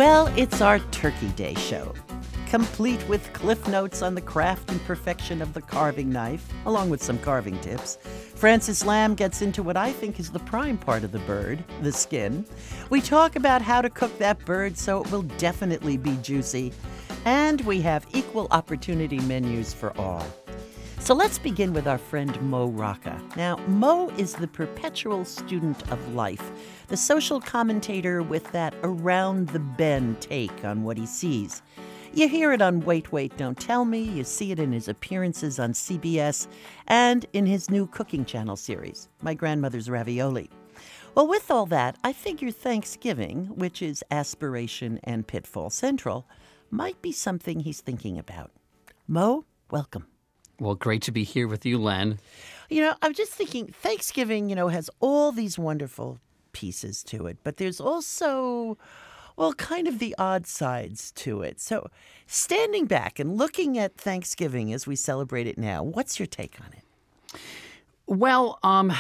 Well, it's our Turkey Day show, complete with cliff notes on the craft and perfection of the carving knife, along with some carving tips. Francis Lamb gets into what I think is the prime part of the bird, the skin. We talk about how to cook that bird so it will definitely be juicy. And we have equal opportunity menus for all. So let's begin with our friend Mo Rocca. Now, Mo is the perpetual student of life, the social commentator with that around-the-bend take on what he sees. You hear it on Wait, Wait, Don't Tell Me, you see it in his appearances on CBS, and in his new cooking channel series, My Grandmother's Ravioli. Well, with all that, I figure Thanksgiving, which is aspiration and pitfall central, might be something he's thinking about. Mo, welcome. Well, great to be here with you, Len. I'm just thinking Thanksgiving, has all these wonderful pieces to it, but there's also, kind of the odd sides to it. So standing back and looking at Thanksgiving as we celebrate it now, what's your take on it? Well,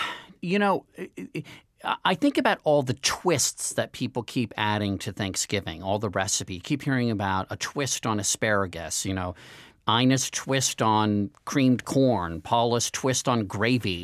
I think about all the twists that people keep adding to Thanksgiving, all the recipe. You keep hearing about a twist on asparagus, Ina's twist on creamed corn, Paula's twist on gravy.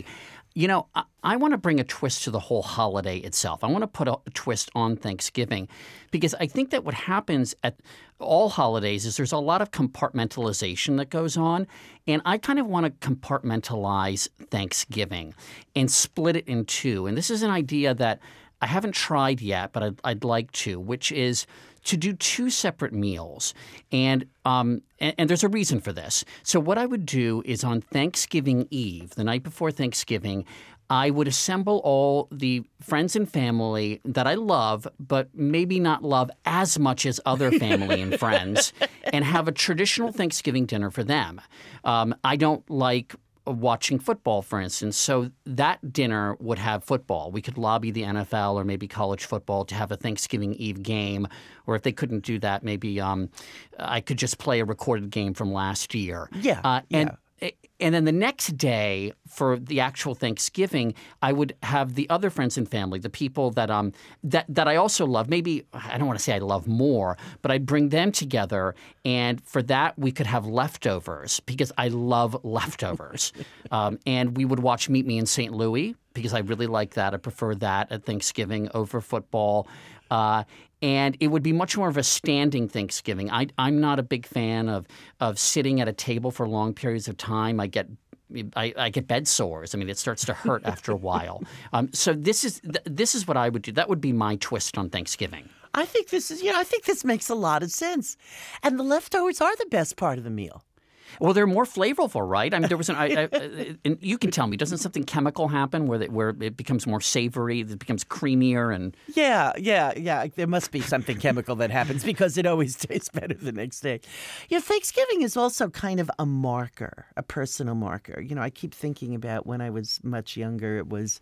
I want to bring a twist to the whole holiday itself. I want to put a twist on Thanksgiving because I think that what happens at all holidays is there's a lot of compartmentalization that goes on, and I kind of want to compartmentalize Thanksgiving and split it in two. And this is an idea that I haven't tried yet, but I'd like to, which is to do two separate meals. And there's a reason for this. So what I would do is on Thanksgiving Eve, the night before Thanksgiving, I would assemble all the friends and family that I love, but maybe not love as much as other family and friends, and have a traditional Thanksgiving dinner for them. I don't like watching football, for instance. So that dinner would have football. We could lobby the NFL or maybe college football to have a Thanksgiving Eve game. Or if they couldn't do that, maybe I could just play a recorded game from last year. Yeah. And then the next day for the actual Thanksgiving, I would have the other friends and family, the people that that I also love. Maybe I don't want to say I love more, but I'd bring them together. And for that, we could have leftovers because I love leftovers. And we would watch Meet Me in St. Louis because I really like that. I prefer that at Thanksgiving over football. And it would be much more of a standing Thanksgiving. I'm not a big fan of sitting at a table for long periods of time. I get bed sores. I mean, it starts to hurt after a while. So this is what I would do. That would be my twist on Thanksgiving. I think this makes a lot of sense. And the leftovers are the best part of the meal. Well, they're more flavorful, right? I mean, there was and you can tell me, doesn't something chemical happen where it becomes more savory, it becomes creamier, and yeah. There must be something chemical that happens because it always tastes better the next day. Thanksgiving is also kind of a marker, a personal marker. I keep thinking about when I was much younger. It was,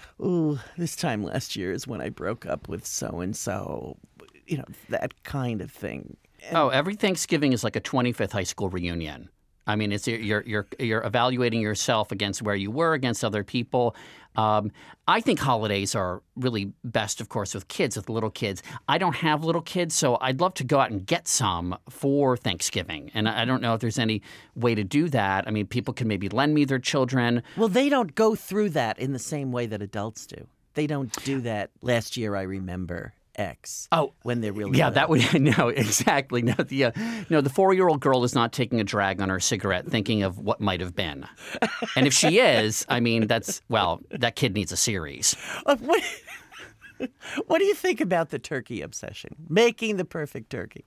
this time last year is when I broke up with so and so. That kind of thing. Every Thanksgiving is like a 25th high school reunion. I mean, it's you're evaluating yourself against where you were, against other people. I think holidays are really best, of course, with kids, with little kids. I don't have little kids, so I'd love to go out and get some for Thanksgiving. And I don't know if there's any way to do that. I mean, people can maybe lend me their children. Well, they don't go through that in the same way that adults do. They don't do that. Last year, I remember X. When they're really that would no exactly no the 4-year-old girl is not taking a drag on her cigarette thinking of what might have been, and if she is, I mean that kid needs a series. What do you think about the turkey obsession? Making the perfect turkey.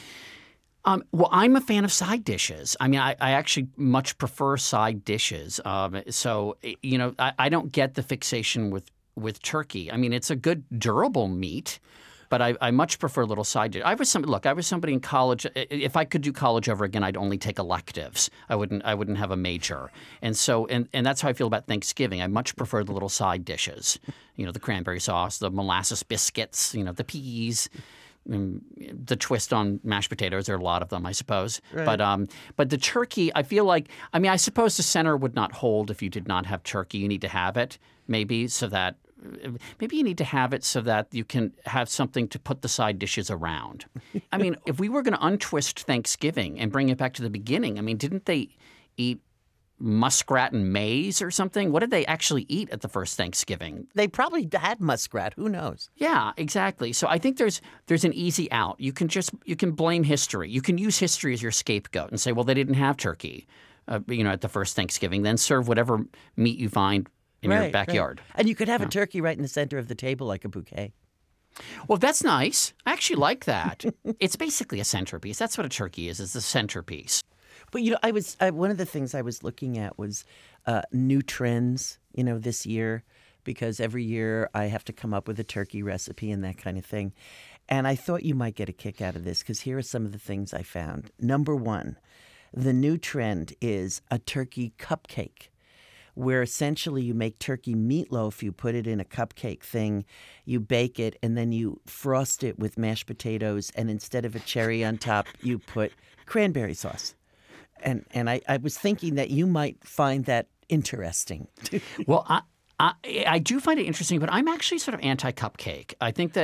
Well, I'm a fan of side dishes. I mean, I actually much prefer side dishes. So I don't get the fixation with turkey. I mean, it's a good durable meat, but I much prefer little side dish. I was somebody in college. If I could do college over again, I'd only take electives. I wouldn't have a major. And so and that's how I feel about Thanksgiving. I much prefer the little side dishes. The cranberry sauce, the molasses biscuits, the peas. The twist on mashed potatoes. There are a lot of them, I suppose. Right. But the turkey, I feel like, I suppose the center would not hold if you did not have turkey. You need to have it, maybe, so that maybe you need to have it so that you can have something to put the side dishes around. I mean, if we were going to untwist Thanksgiving and bring it back to the beginning, I mean, didn't they eat muskrat and maize or something? What did they actually eat at the first Thanksgiving? They probably had muskrat. Who knows? Yeah, exactly. So I think there's an easy out. You can blame history. You can use history as your scapegoat and say, well, they didn't have turkey, at the first Thanksgiving. Then serve whatever meat you find in your backyard. Right. And you could have a turkey right in the center of the table like a bouquet. Well, that's nice. I actually like that. It's basically a centerpiece. That's what a turkey is a centerpiece. But, one of the things I was looking at was new trends, this year, because every year I have to come up with a turkey recipe and that kind of thing. And I thought you might get a kick out of this because here are some of the things I found. Number one, the new trend is a turkey cupcake, where essentially you make turkey meatloaf, you put it in a cupcake thing, you bake it, and then you frost it with mashed potatoes, and instead of a cherry on top, you put cranberry sauce. And I was thinking that you might find that interesting. Well, I do find it interesting, but I'm actually sort of anti-cupcake. I think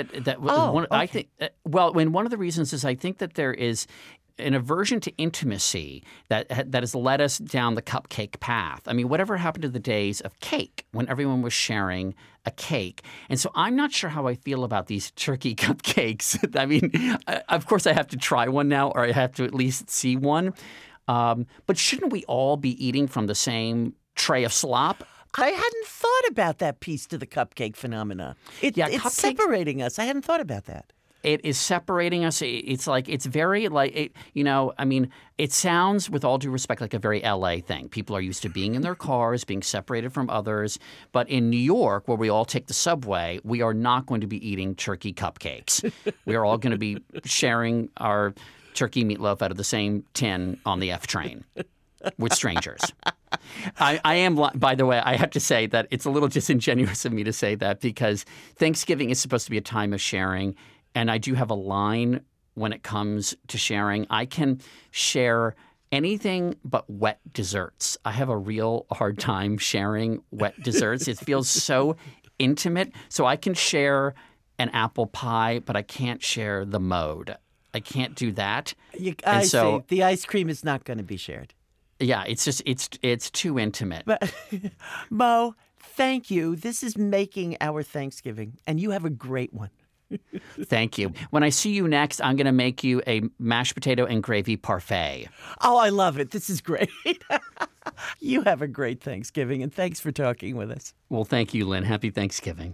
one of the reasons is I think that there is an aversion to intimacy that has led us down the cupcake path. I mean, whatever happened to the days of cake when everyone was sharing a cake? And so I'm not sure how I feel about these turkey cupcakes. I mean, of course I have to try one now, or I have to at least see one. But shouldn't we all be eating from the same tray of slop? I hadn't thought about that piece to the cupcake phenomena. It's separating us. I hadn't thought about that. It is separating us. It's very it sounds, with all due respect, like a very LA thing. People are used to being in their cars, being separated from others. But in New York, where we all take the subway, we are not going to be eating turkey cupcakes. We are all going to be sharing our turkey meatloaf out of the same tin on the F train with strangers. I am, by the way, I have to say that it's a little disingenuous of me to say that because Thanksgiving is supposed to be a time of sharing. And I do have a line when it comes to sharing. I can share anything but wet desserts. I have a real hard time sharing wet desserts. It feels so intimate. So I can share an apple pie, but I can't share the mode. I can't do that. I see. The ice cream is not going to be shared. Yeah, it's too intimate. But, Mo, thank you. This is making our Thanksgiving, and you have a great one. Thank you. When I see you next, I'm going to make you a mashed potato and gravy parfait. Oh, I love it. This is great. You have a great Thanksgiving, and thanks for talking with us. Well, thank you, Lynn. Happy Thanksgiving.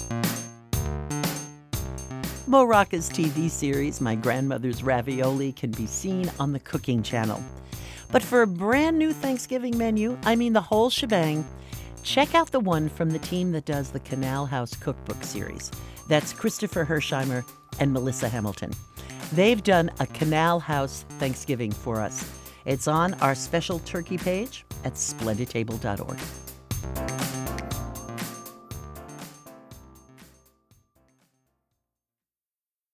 Mo Rocca's TV series, My Grandmother's Ravioli, can be seen on the Cooking Channel. But for a brand new Thanksgiving menu, I mean the whole shebang, check out the one from the team that does the Canal House Cookbook series. That's Christopher Hersheimer and Melissa Hamilton. They've done a Canal House Thanksgiving for us. It's on our special turkey page at splendidtable.org.